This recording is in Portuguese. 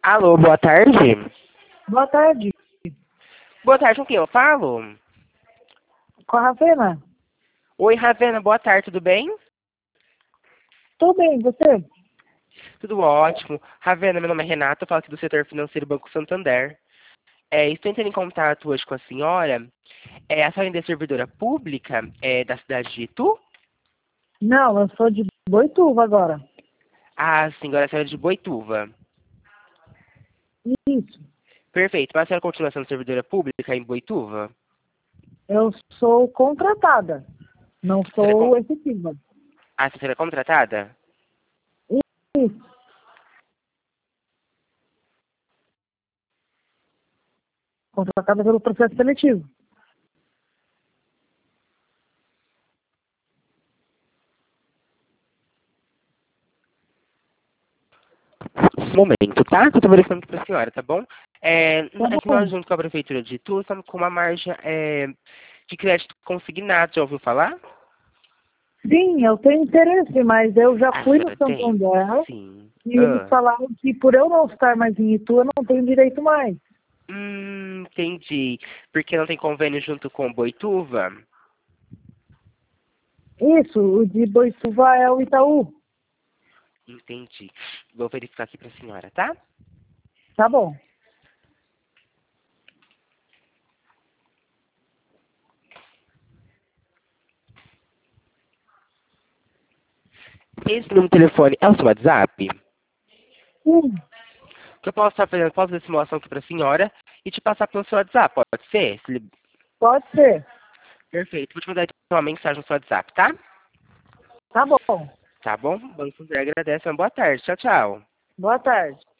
Alô, boa tarde. Boa tarde. Boa tarde, com quem eu falo? Com a Ravena? Oi, Ravena, boa tarde, tudo bem? Tô bem, você? Tudo ótimo. Ravena, meu nome é Renato, eu falo aqui do setor financeiro Banco Santander. Estou entrando em contato hoje com a senhora. A senhora ainda é servidora pública da cidade de Itu? Não, eu sou de Boituva agora. Ah, sim, agora a senhora é de Boituva. Isso. Perfeito. Mas a senhora continua sendo servidora pública em Boituva? Eu sou contratada, não A senhora é, sou efetiva. a senhora é contratada? Isso. Contratada pelo processo seletivo. Um momento, tá? Que eu tô verificando aqui pra senhora, tá bom? Tá É que nós, bom. junto com a Prefeitura de Itu, estamos com uma margem de crédito consignado, já ouviu falar? Sim, eu tenho interesse, mas eu já A fui no senhora tem? Santander Sim. e eles falaram que por eu não estar mais em Itu, eu não tenho direito mais. Entendi. Porque não tem convênio junto com Boituva? Isso, o de Boituva é o Itaú. Entendi. Vou verificar aqui pra senhora, tá? Tá bom. Esse número de telefone é o seu WhatsApp? Sim, O que eu posso estar fazendo? Posso fazer a simulação aqui pra senhora e te passar pelo seu WhatsApp, pode ser? pode ser. Perfeito. Vou te mandar então uma mensagem no seu WhatsApp, tá? Tá bom. Tá bom? O Banco Santander agradece. Uma boa tarde. Tchau, tchau. Boa tarde.